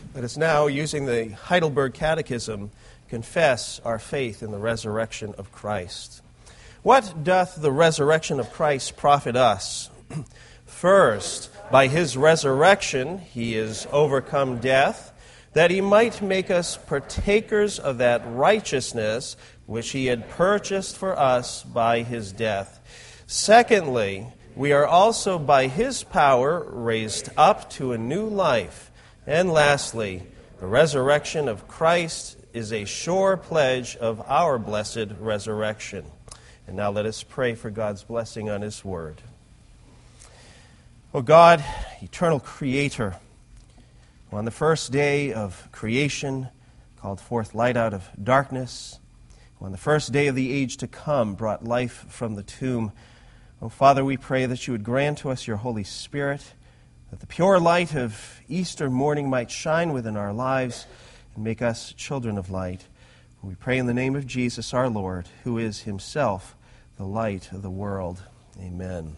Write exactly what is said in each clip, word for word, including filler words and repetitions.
Let us now, using the Heidelberg Catechism, confess our faith in the resurrection of Christ. What doth the resurrection of Christ profit us? First, by his resurrection he is overcome death, that he might make us partakers of that righteousness which he had purchased for us by his death. Secondly, we are also by his power raised up to a new life. And lastly, the resurrection of Christ is a sure pledge of our blessed resurrection. And now let us pray for God's blessing on his word. O God, eternal Creator, who on the first day of creation called forth light out of darkness, who on the first day of the age to come brought life from the tomb, O Father, we pray that you would grant to us your Holy Spirit, that the pure light of Easter morning might shine within our lives and make us children of light. We pray in the name of Jesus our Lord, who is himself the light of the world. Amen.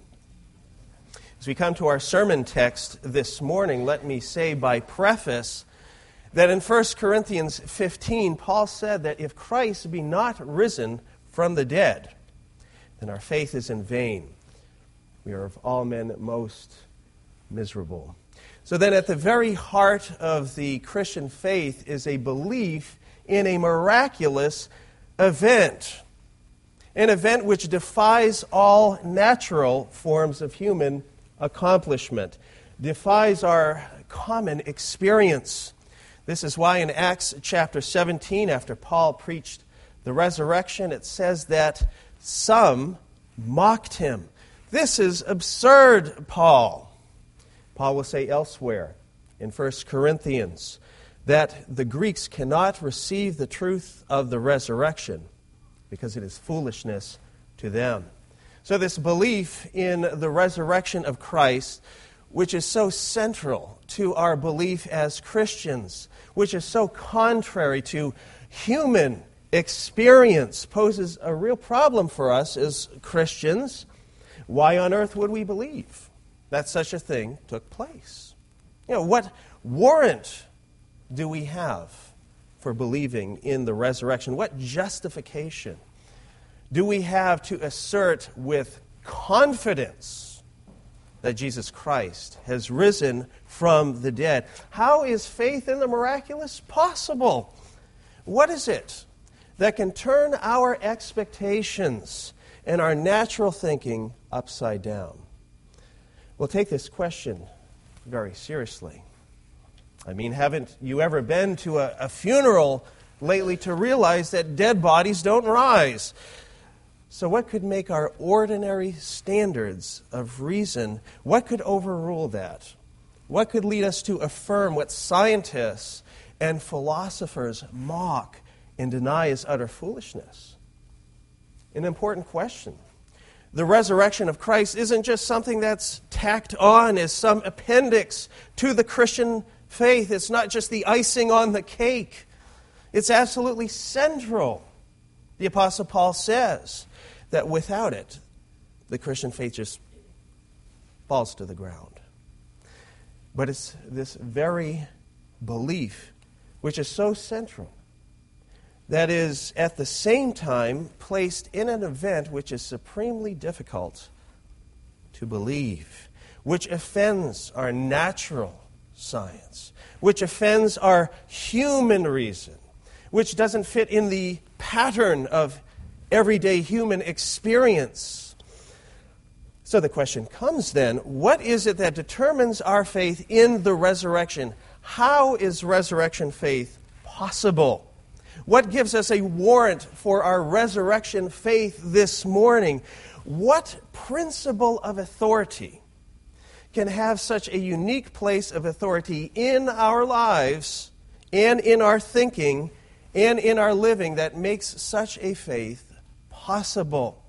As we come to our sermon text this morning, let me say by preface that in First Corinthians fifteen, Paul said that if Christ be not risen from the dead, then our faith is in vain. We are of all men most miserable. So then at the very heart of the Christian faith is a belief in a miraculous event, an event which defies all natural forms of human accomplishment, defies our common experience. This is why in Acts chapter seventeen, after Paul preached the resurrection, it says that some mocked him. This is absurd, Paul. Paul will say elsewhere in First Corinthians that the Greeks cannot receive the truth of the resurrection because it is foolishness to them. So this belief in the resurrection of Christ, which is so central to our belief as Christians, which is so contrary to human experience, poses a real problem for us as Christians. Why on earth would we believe that such a thing took place? You know, what warrant do we have for believing in the resurrection? What justification do we have to assert with confidence that Jesus Christ has risen from the dead? How is faith in the miraculous possible? What is it that can turn our expectations and our natural thinking upside down? We'll take this question very seriously. I mean, haven't you ever been to a, a funeral lately to realize that dead bodies don't rise? So what could make our ordinary standards of reason, what could overrule that? What could lead us to affirm what scientists and philosophers mock and deny as utter foolishness? An important question. The resurrection of Christ isn't just something that's tacked on as some appendix to the Christian faith. It's not just the icing on the cake. It's absolutely central. The Apostle Paul says that without it, the Christian faith just falls to the ground. But it's this very belief which is so central that is at the same time placed in an event which is supremely difficult to believe, which offends our natural science, which offends our human reason, which doesn't fit in the pattern of everyday human experience. So the question comes then, what is it that determines our faith in the resurrection? How is resurrection faith possible? What gives us a warrant for our resurrection faith this morning? What principle of authority can have such a unique place of authority in our lives and in our thinking and in our living that makes such a faith possible?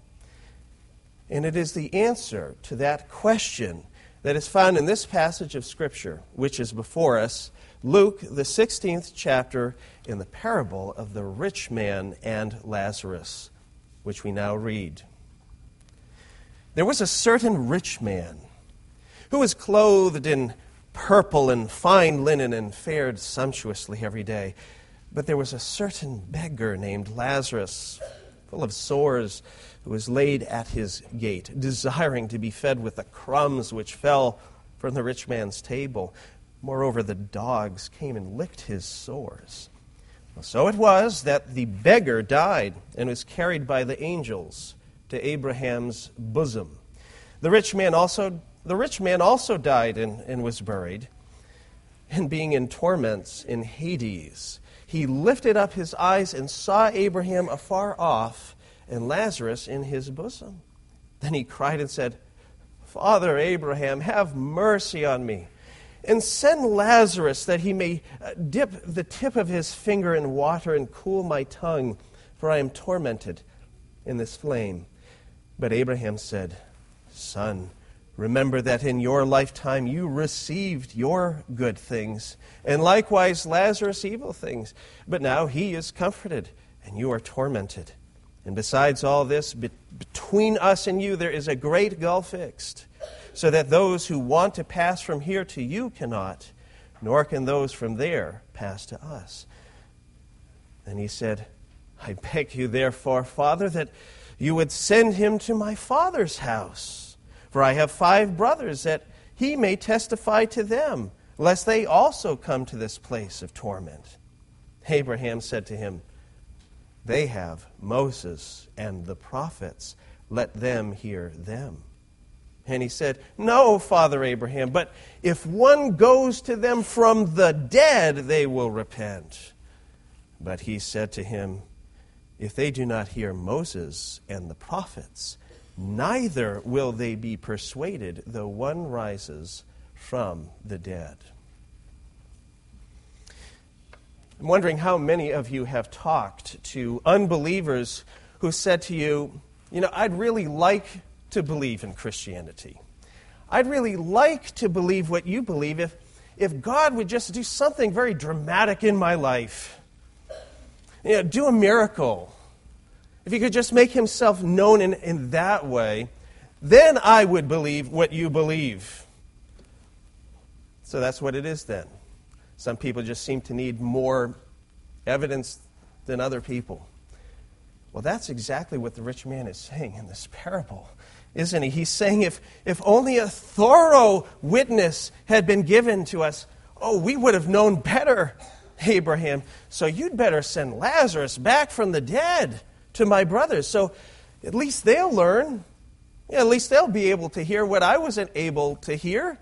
And it is the answer to that question that is found in this passage of Scripture, which is before us, Luke, the sixteenth chapter, in the parable of the rich man and Lazarus, which we now read. There was a certain rich man who was clothed in purple and fine linen and fared sumptuously every day. But there was a certain beggar named Lazarus, full of sores, who was laid at his gate, desiring to be fed with the crumbs which fell from the rich man's table. Moreover, the dogs came and licked his sores. Well, so it was that the beggar died and was carried by the angels to Abraham's bosom. The rich man also, the rich man also died and, and was buried. And being in torments in Hades, he lifted up his eyes and saw Abraham afar off and Lazarus in his bosom. Then he cried and said, Father Abraham, have mercy on me, and send Lazarus that he may dip the tip of his finger in water and cool my tongue, for I am tormented in this flame. But Abraham said, Son, remember that in your lifetime you received your good things, and likewise Lazarus evil things. But now he is comforted, and you are tormented. And besides all this, be- between us and you there is a great gulf fixed, so that those who want to pass from here to you cannot, nor can those from there pass to us. Then he said, I beg you therefore, Father, that you would send him to my father's house. For I have five brothers, that he may testify to them, lest they also come to this place of torment. Abraham said to him, They have Moses and the prophets. Let them hear them. And he said, No, Father Abraham, but if one goes to them from the dead, they will repent. But he said to him, If they do not hear Moses and the prophets, neither will they be persuaded, though one rises from the dead. I'm wondering how many of you have talked to unbelievers who said to you, you know, I'd really like to believe in Christianity. I'd really like to believe what you believe if, if God would just do something very dramatic in my life. You know, do a miracle. If he could just make himself known in, in that way, then I would believe what you believe. So that's what it is then. Some people just seem to need more evidence than other people. Well, that's exactly what the rich man is saying in this parable, isn't he? He's saying if, if only a thorough witness had been given to us, oh, we would have known better, Abraham. So you'd better send Lazarus back from the dead to my brothers. So at least they'll learn. Yeah, at least they'll be able to hear what I wasn't able to hear.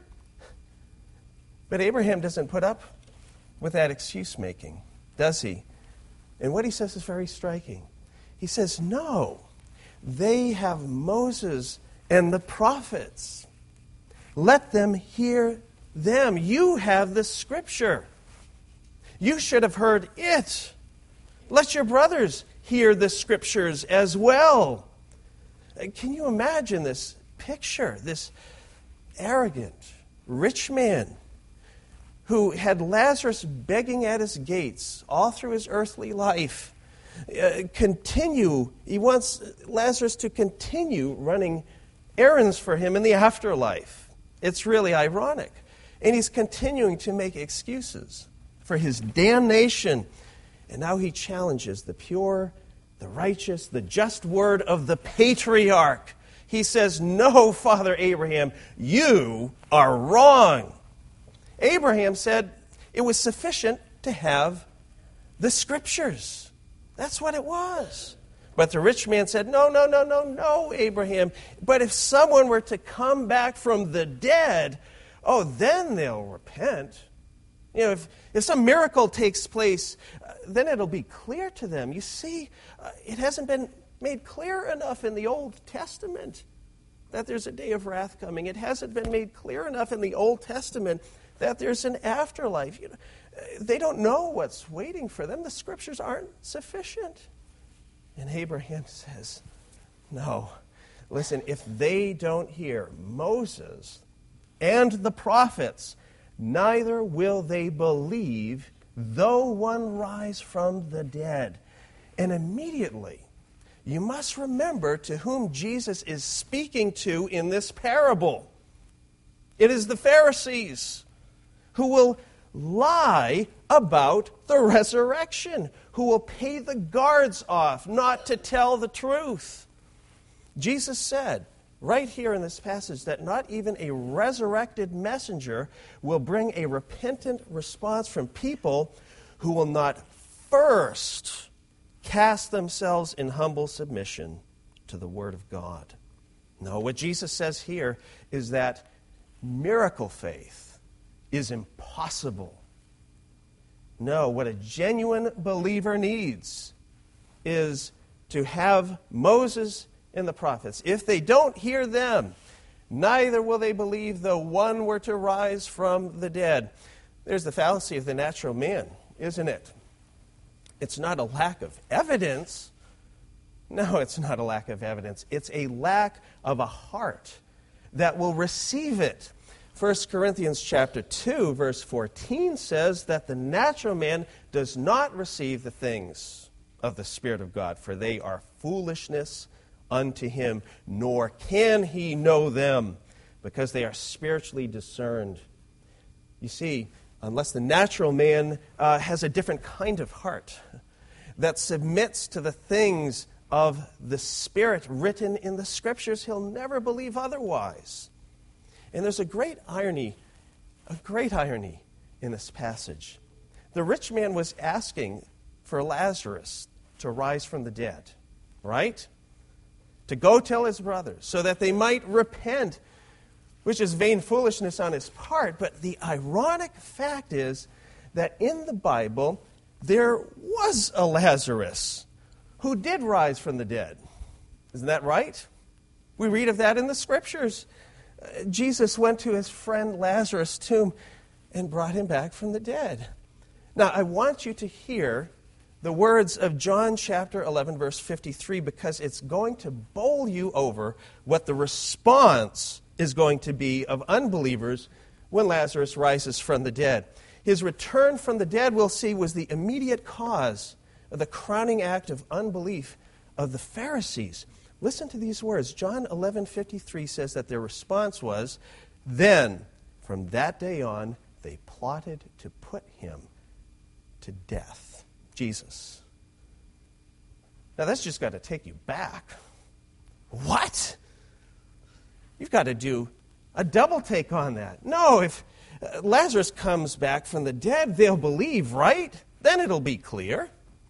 But Abraham doesn't put up with that excuse making, does he? And what he says is very striking. He says, no, they have Moses and the prophets. Let them hear them. You have the Scripture. You should have heard it. Let your brothers hear the Scriptures as well. Can you imagine this picture, this arrogant, rich man who had Lazarus begging at his gates all through his earthly life? Uh, continue, he wants Lazarus to continue running errands for him in the afterlife. It's really ironic. And he's continuing to make excuses for his damnation. And now he challenges the pure, the righteous, the just word of the patriarch. He says, no, Father Abraham, you are wrong. Abraham said it was sufficient to have the Scriptures. That's what it was. But the rich man said, no, no, no, no, no, Abraham. But if someone were to come back from the dead, oh, then they'll repent. You know, if, if some miracle takes place, uh, then it'll be clear to them. You see, uh, it hasn't been made clear enough in the Old Testament that there's a day of wrath coming. It hasn't been made clear enough in the Old Testament that there's an afterlife. You know, they don't know what's waiting for them. The Scriptures aren't sufficient. And Abraham says, no. Listen, if they don't hear Moses and the prophets, neither will they believe, though one rise from the dead. And immediately, you must remember to whom Jesus is speaking to in this parable. It is the Pharisees. who will lie about the resurrection, who will pay the guards off not to tell the truth. Jesus said right here in this passage that not even a resurrected messenger will bring a repentant response from people who will not first cast themselves in humble submission to the Word of God. No, what Jesus says here is that miracle faith is impossible. No, what a genuine believer needs is to have Moses and the prophets. If they don't hear them, neither will they believe though one were to rise from the dead. There's the fallacy of the natural man, isn't it? It's not a lack of evidence. No, it's not a lack of evidence. It's a lack of a heart that will receive it. First Corinthians chapter two, verse fourteen says that the natural man does not receive the things of the Spirit of God, for they are foolishness unto him, nor can he know them, because they are spiritually discerned. You see, unless the natural man uh, has a different kind of heart that submits to the things of the Spirit written in the Scriptures, he'll never believe otherwise. And there's a great irony, a great irony in this passage. The rich man was asking for Lazarus to rise from the dead, right? To go tell his brothers so that they might repent, which is vain foolishness on his part. But the ironic fact is that in the Bible, there was a Lazarus who did rise from the dead. Isn't that right? We read of that in the Scriptures. Uh, Jesus went to his friend Lazarus' tomb and brought him back from the dead. Now, I want you to hear the words of John chapter eleven, verse fifty-three, because it's going to bowl you over what the response is going to be of unbelievers when Lazarus rises from the dead. His return from the dead, we'll see, was the immediate cause of the crowning act of unbelief of the Pharisees. Listen to these words. John eleven fifty-three says that their response was, "Then, from that day on, they plotted to put him to death." Jesus. Now that's just got to take you back. What? You've got to do a double take on that. No, if uh, Lazarus comes back from the dead, they'll believe, right? Then it'll be clear.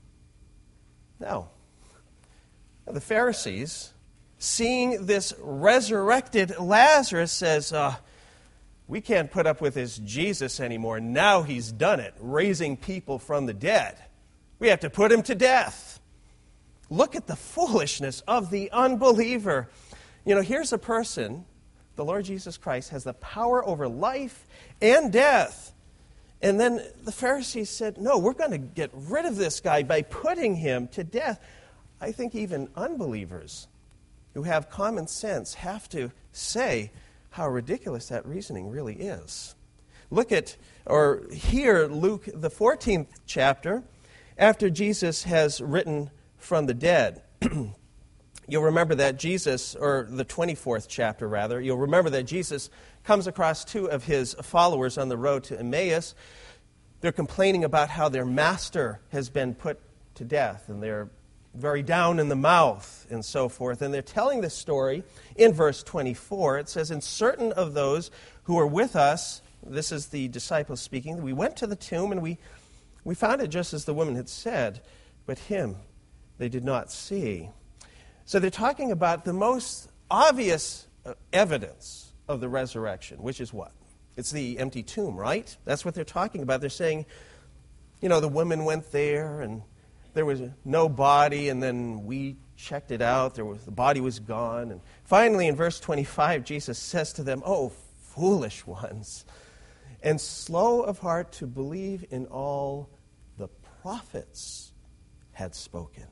No. The Pharisees, seeing this resurrected Lazarus, says, uh, we can't put up with this Jesus anymore. Now he's done it, raising people from the dead. We have to put him to death. Look at the foolishness of the unbeliever. You know, here's a person, the Lord Jesus Christ, has the power over life and death. And then the Pharisees said, no, we're going to get rid of this guy by putting him to death. I think even unbelievers who have common sense have to say how ridiculous that reasoning really is. Look at, or hear Luke, the fourteenth chapter, after Jesus has risen from the dead. You'll remember that Jesus, or the twenty-fourth chapter rather, you'll remember that Jesus comes across two of his followers on the road to Emmaus. They're complaining about how their master has been put to death, and they're very down in the mouth and so forth. And they're telling this story in verse twenty-four. It says, "And certain of those who were with us," this is the disciples speaking, "we went to the tomb and we, we found it just as the woman had said, but him they did not see." So they're talking about the most obvious evidence of the resurrection, which is what? It's the empty tomb, right? That's what they're talking about. They're saying, you know, the woman went there and there was no body, and then we checked it out. There was, the body was gone. And finally, in verse twenty-five, Jesus says to them, "Oh, foolish ones, and slow of heart to believe in all the prophets had spoken."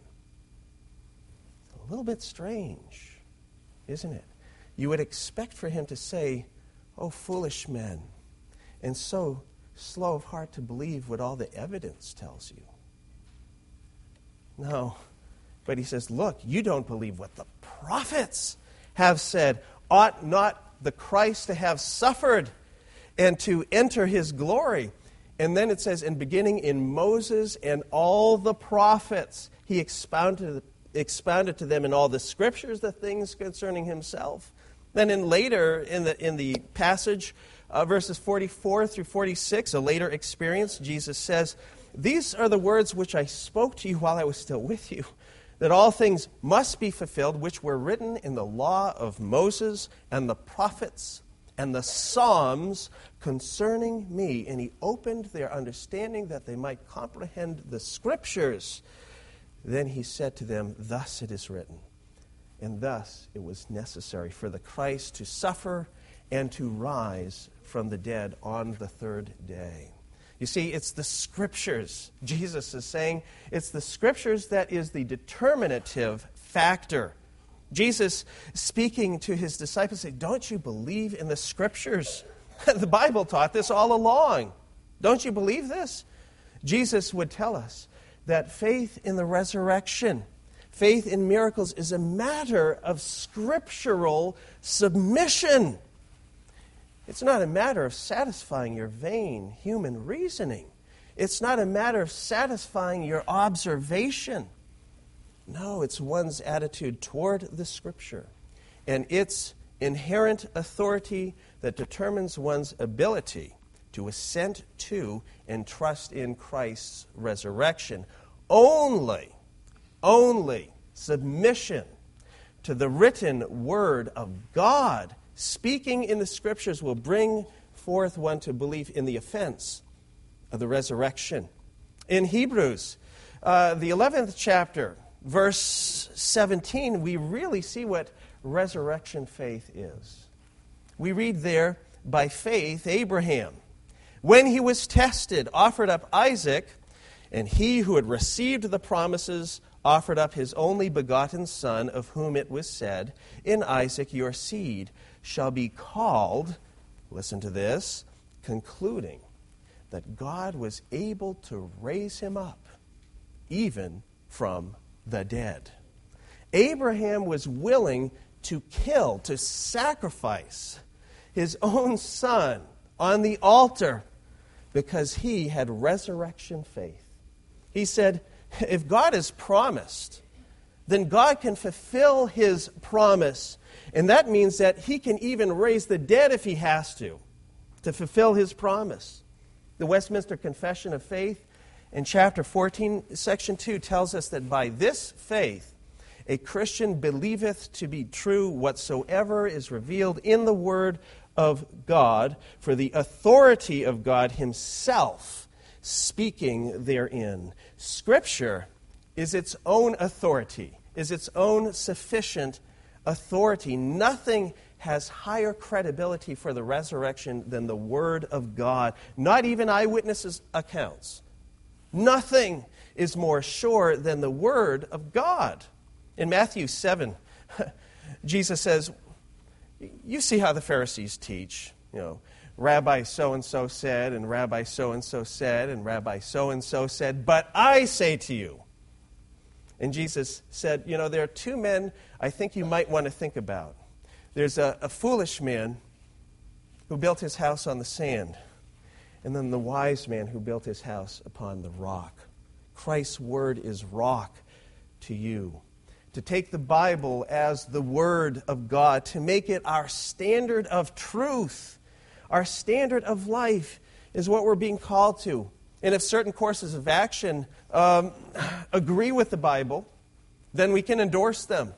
A little bit strange, isn't it? You would expect for him to say, "Oh, foolish men, and so slow of heart to believe what all the evidence tells you." No, but he says, look, you don't believe what the prophets have said. Ought not the Christ to have suffered and to enter his glory. And then it says, and beginning in Moses and all the prophets, he expounded, expounded to them in all the scriptures the things concerning himself. Then in later, in the, in the passage, uh, verses forty-four through forty-six, a later experience, Jesus says, these are the words which I spoke to you while I was still with you, that all things must be fulfilled which were written in the law of Moses and the prophets and the Psalms concerning me. And he opened their understanding that they might comprehend the Scriptures. Then he said to them, thus it is written. And thus it was necessary for the Christ to suffer and to rise from the dead on the third day. You see, it's the Scriptures. Jesus is saying it's the Scriptures that is the determinative factor. Jesus, speaking to his disciples, said, don't you believe in the Scriptures? The Bible taught this all along. Don't you believe this? Jesus would tell us that faith in the resurrection, faith in miracles, is a matter of scriptural submission. It's not a matter of satisfying your vain human reasoning. It's not a matter of satisfying your observation. No, it's one's attitude toward the Scripture and its inherent authority that determines one's ability to assent to and trust in Christ's resurrection. Only, only submission to the written Word of God speaking in the Scriptures will bring forth one to believe in the offense of the resurrection. In Hebrews, uh, the eleventh chapter, verse seventeen, we really see what resurrection faith is. We read there, by faith, Abraham, when he was tested, offered up Isaac, and he who had received the promises offered up his only begotten son, of whom it was said, in Isaac your seed shall be called, listen to this, concluding that God was able to raise him up, even from the dead. Abraham was willing to kill, to sacrifice his own son on the altar because he had resurrection faith. He said, if God has promised, then God can fulfill his promise. And that means that he can even raise the dead if he has to, to fulfill his promise. The Westminster Confession of Faith in chapter fourteen, section two, tells us that by this faith a Christian believeth to be true whatsoever is revealed in the Word of God, for the authority of God himself speaking therein. Scripture is its own authority, is its own sufficient authority. Nothing has higher credibility for the resurrection than the Word of God. Not even eyewitnesses' accounts. Nothing is more sure than the Word of God. In Matthew seven, Jesus says, you see how the Pharisees teach, you know, Rabbi so-and-so said, and Rabbi so-and-so said, and Rabbi so-and-so said, but I say to you. And Jesus said, you know, there are two men I think you might want to think about. There's a, a foolish man who built his house on the sand, and then the wise man who built his house upon the rock. Christ's word is rock to you. To take the Bible as the Word of God, to make it our standard of truth, our standard of life, is what we're being called to. And if certain courses of action um, agree with the Bible, then we can endorse them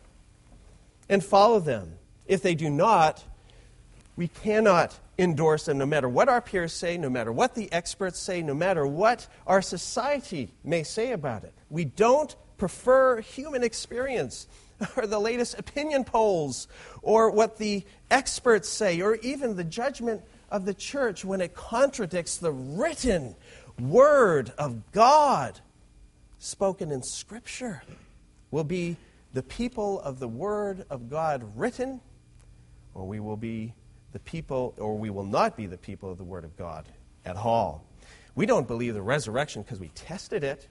and follow them. If they do not, we cannot endorse them, no matter what our peers say, no matter what the experts say, no matter what our society may say about it. We don't prefer human experience or the latest opinion polls or what the experts say or even the judgment of the church when it contradicts the written Word of God spoken in Scripture. We'll be the people of the Word of God written, or we will be the people, or we will not be the people of the Word of God at all. We don't believe the resurrection because we tested it.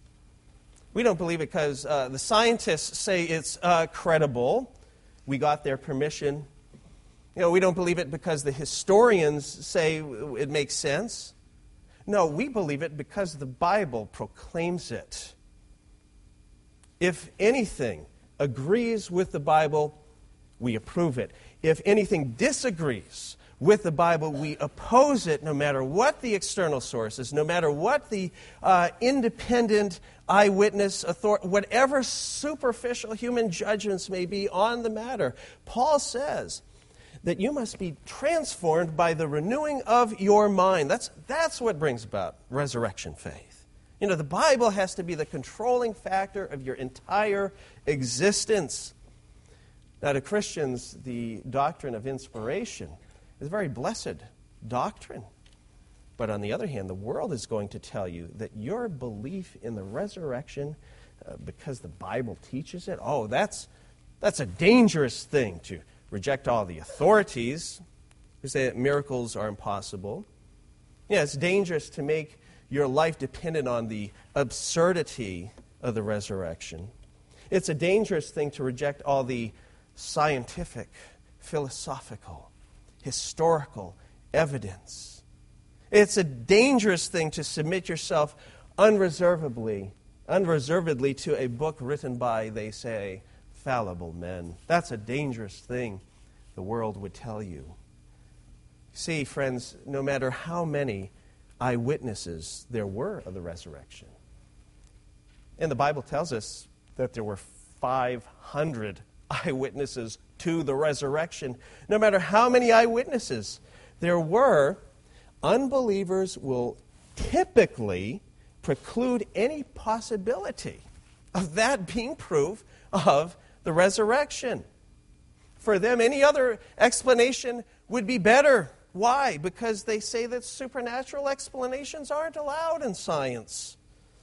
We don't believe it because uh, the scientists say it's uh, credible. We got their permission You know, we don't believe it because the historians say it makes sense. No, we believe it because the Bible proclaims it. If anything agrees with the Bible, we approve it. If anything disagrees with the Bible, we oppose it, no matter what the external sources, no matter what the uh, independent eyewitness authority, whatever superficial human judgments may be on the matter. Paul says that you must be transformed by the renewing of your mind. That's, that's what brings about resurrection faith. You know, the Bible has to be the controlling factor of your entire existence. Now, to Christians, the doctrine of inspiration is a very blessed doctrine. But on the other hand, the world is going to tell you that your belief in the resurrection, uh, because the Bible teaches it, oh, that's, that's a dangerous thing to reject all the authorities who say that miracles are impossible. Yeah, it's dangerous to make your life dependent on the absurdity of the resurrection. It's a dangerous thing to reject all the scientific, philosophical, historical evidence. It's a dangerous thing to submit yourself unreservedly, unreservedly to a book written by, they say, fallible men. That's a dangerous thing, the world would tell you. See, friends, no matter how many eyewitnesses there were of the resurrection, and the Bible tells us that there were five hundred eyewitnesses to the resurrection. No matter how many eyewitnesses there were, unbelievers will typically preclude any possibility of that being proof of the resurrection. For them, any other explanation would be better. Why? Because they say that supernatural explanations aren't allowed in science.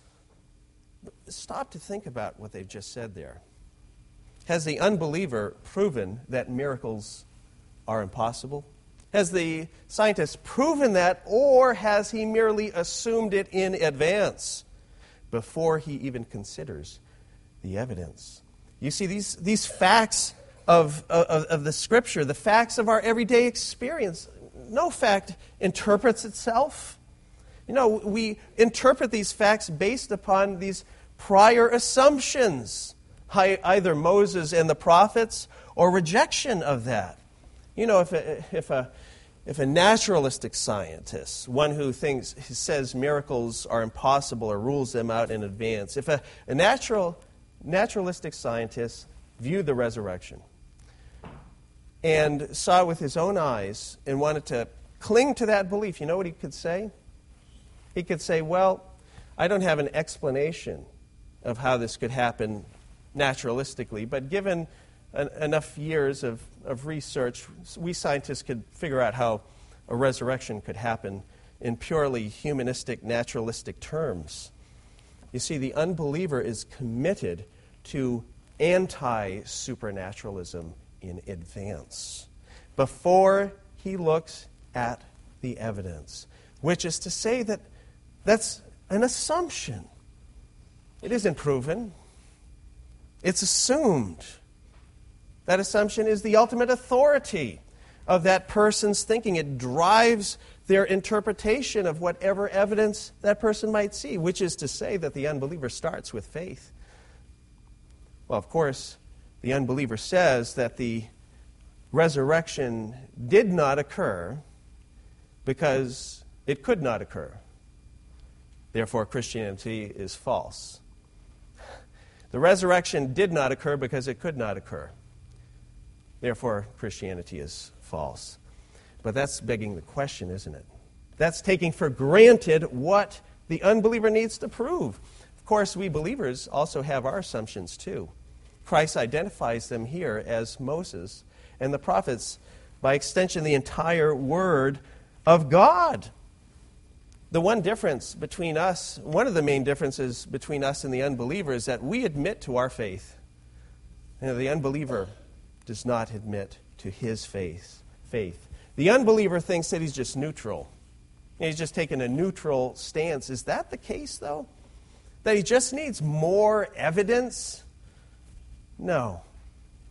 Stop to think about what they've just said there. Has the unbeliever proven that miracles are impossible? Has the scientist proven that, or has he merely assumed it in advance before he even considers the evidence? You see, these, these facts of, of, of the Scripture, the facts of our everyday experience, no fact interprets itself. You know, we interpret these facts based upon these prior assumptions, either Moses and the prophets or rejection of that. You know, if a, if a, if a naturalistic scientist, one who thinks, who says miracles are impossible or rules them out in advance, if a, a natural, naturalistic scientist viewed the resurrection and saw it with his own eyes and wanted to cling to that belief, you know what he could say? He could say, well, I don't have an explanation of how this could happen naturalistically, but given an, enough years of, of research, we scientists could figure out how a resurrection could happen in purely humanistic, naturalistic terms. You see, the unbeliever is committed to anti-supernaturalism in advance, before he looks at the evidence, which is to say that that's an assumption. It isn't proven. It's assumed. That assumption is the ultimate authority of that person's thinking. It drives their interpretation of whatever evidence that person might see, which is to say that the unbeliever starts with faith. Well, of course, the unbeliever says that the resurrection did not occur because it could not occur. Therefore, Christianity is false. The resurrection did not occur because it could not occur. Therefore, Christianity is false. But that's begging the question, isn't it? That's taking for granted what the unbeliever needs to prove. Of course, we believers also have our assumptions too. Christ identifies them here as Moses and the prophets, by extension, the entire Word of God. The one difference between us, one of the main differences between us and the unbeliever is that we admit to our faith. You know, the unbeliever does not admit to his faith. Faith. The unbeliever thinks that he's just neutral. He's just taking a neutral stance. Is that the case, though? That he just needs more evidence? No.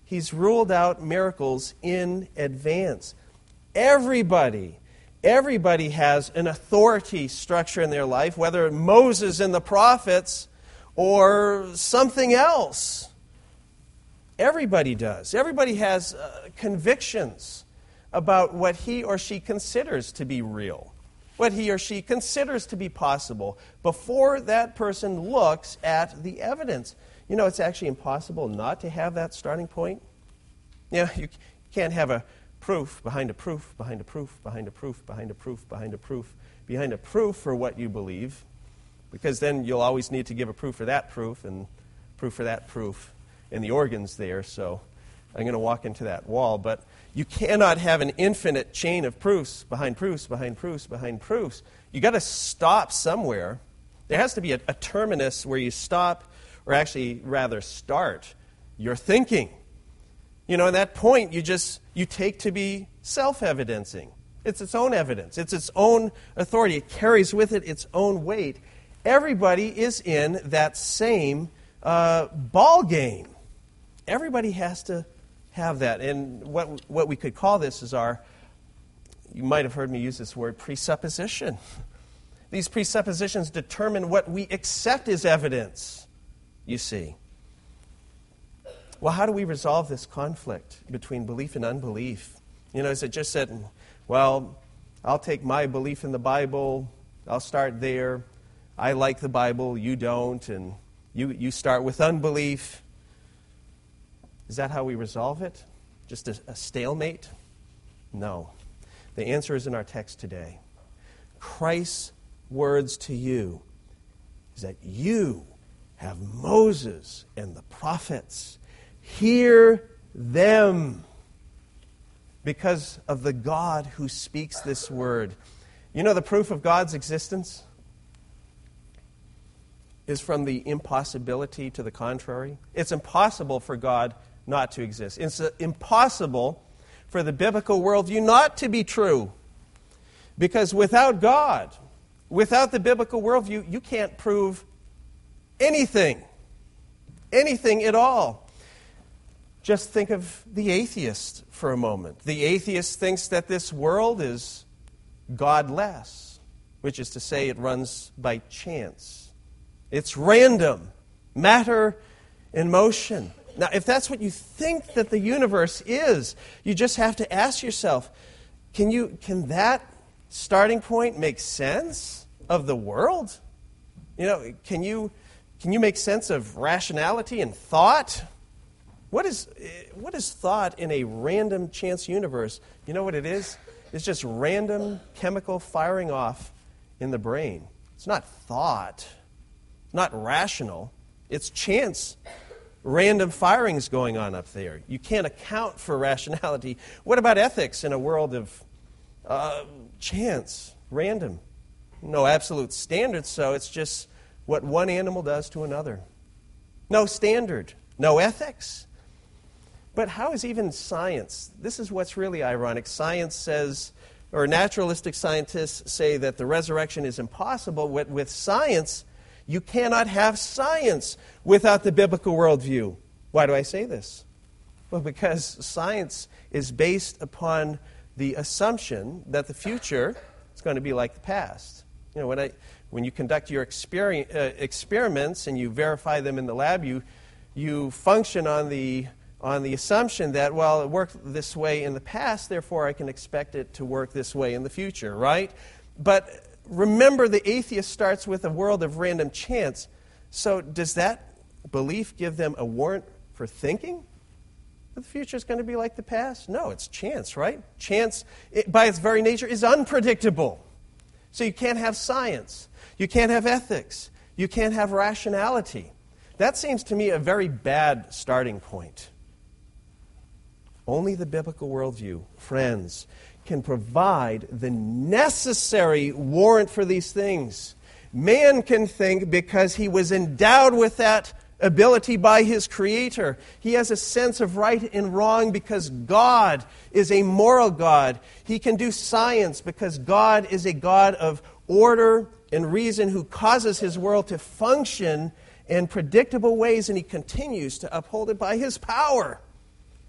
He's ruled out miracles in advance. Everybody, everybody has an authority structure in their life, whether Moses and the prophets or something else. Everybody does. Everybody has uh, convictions about what he or she considers to be real, what he or she considers to be possible, before that person looks at the evidence. You know, it's actually impossible not to have that starting point. You know, you can't have a proof behind a proof, behind a proof, behind a proof, behind a proof, behind a proof, behind a proof for what you believe, because then you'll always need to give a proof for that proof and proof for that proof, and the organ's there, so I'm going to walk into that wall. But you cannot have an infinite chain of proofs behind proofs, behind proofs, behind proofs. You've got to stop somewhere. There has to be a, a terminus where you stop, or actually rather start, your thinking. You know, at that point, you just, you take to be self-evidencing. It's its own evidence. It's its own authority. It carries with it its own weight. Everybody is in that same uh, ball game. Everybody has to have that. And what what we could call this is our, you might have heard me use this word, presupposition. These presuppositions determine what we accept as evidence, you see. Well, how do we resolve this conflict between belief and unbelief? You know, is it just that, well, I'll take my belief in the Bible, I'll start there, I like the Bible, you don't, and you, you start with unbelief. Is that how we resolve it? Just a, a stalemate? No. The answer is in our text today. Christ's words to you is that you have Moses and the prophets. Hear them because of the God who speaks this word. You know the proof of God's existence is from the impossibility to the contrary. It's impossible for God not to exist. It's impossible for the biblical worldview not to be true. Because without God, without the biblical worldview, you can't prove anything. Anything at all. Just think of the atheist for a moment. The atheist thinks that this world is godless, which is to say it runs by chance. It's random, matter in motion. Now, if that's what you think that the universe is, you just have to ask yourself, can you can that starting point make sense of the world? You know, can you can you make sense of rationality and thought? What is what is thought in a random chance universe? You know what it is? It's just random chemical firing off in the brain. It's not thought. It's not rational. It's chance. Random firings going on up there. You can't account for rationality. What about ethics in a world of uh, chance, random? No absolute standard, so it's just what one animal does to another. No standard, no ethics. But how is even science? This is what's really ironic. Science says, or naturalistic scientists say that the resurrection is impossible. With, with science, you cannot have science without the biblical worldview. Why do I say this? Well, because science is based upon the assumption that the future is going to be like the past. You know, when I, when you conduct your exper- uh, experiments and you verify them in the lab, you you function on the on the assumption that, well, it worked this way in the past, therefore I can expect it to work this way in the future, right? But remember, the atheist starts with a world of random chance. So does that belief give them a warrant for thinking that the future is going to be like the past? No, it's chance, right? Chance, it, by its very nature, is unpredictable. So you can't have science. You can't have ethics. You can't have rationality. That seems to me a very bad starting point. Only the biblical worldview, friends, can provide the necessary warrant for these things. Man can think because he was endowed with that ability by his Creator. He has a sense of right and wrong because God is a moral God. He can do science because God is a God of order and reason who causes his world to function in predictable ways, and he continues to uphold it by his power.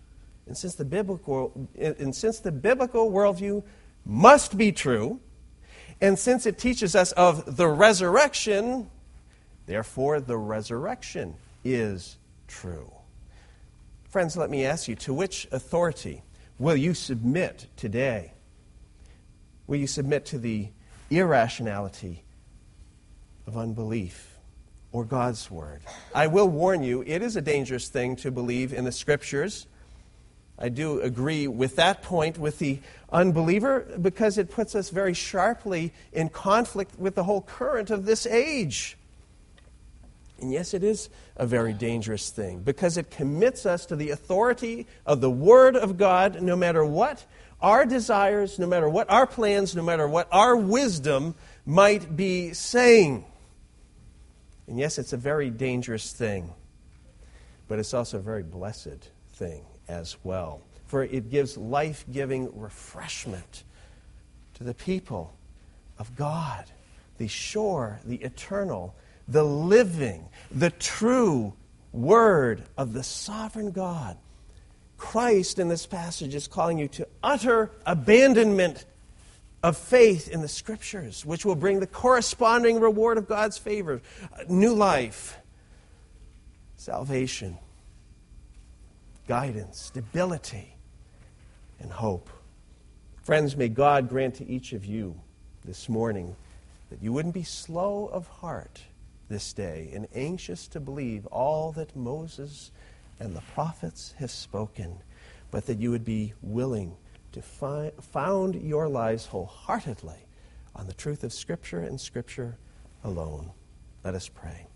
And since the biblical, and since the biblical worldview must be true, and since it teaches us of the resurrection, therefore the resurrection is true. Friends, let me ask you, to which authority will you submit today? Will you submit to the irrationality of unbelief or God's Word? I will warn you, it is a dangerous thing to believe in the Scriptures. I do agree with that point with the unbeliever because it puts us very sharply in conflict with the whole current of this age. And yes, it is a very dangerous thing because it commits us to the authority of the Word of God no matter what our desires, no matter what our plans, no matter what our wisdom might be saying. And yes, it's a very dangerous thing, but it's also a very blessed thing as well. For it gives life-giving refreshment to the people of God, the sure, the eternal, the living, the true Word of the sovereign God. Christ in this passage is calling you to utter abandonment of faith in the Scriptures, which will bring the corresponding reward of God's favor, new life, salvation, guidance, stability, and hope. Friends, may God grant to each of you this morning that you wouldn't be slow of heart this day and anxious to believe all that Moses and the prophets have spoken, but that you would be willing to fi- found your lives wholeheartedly on the truth of Scripture and Scripture alone. Let us pray.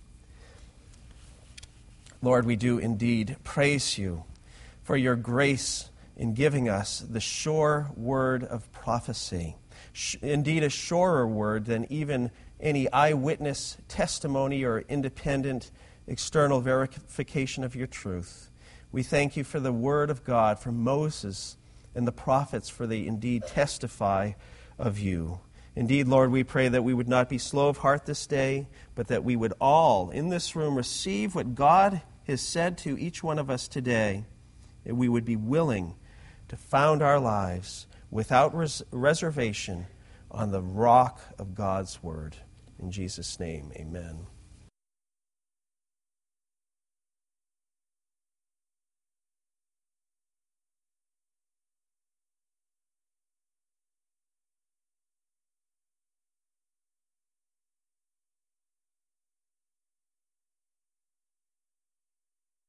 Lord, we do indeed praise you for your grace in giving us the sure word of prophecy, indeed a surer word than even any eyewitness testimony or independent external verification of your truth. We thank you for the word of God, for Moses and the prophets, for they indeed testify of you. Indeed, Lord, we pray that we would not be slow of heart this day, but that we would all in this room receive what God has said to each one of us today, that we would be willing to found our lives without res- reservation on the rock of God's word. In Jesus' name, amen.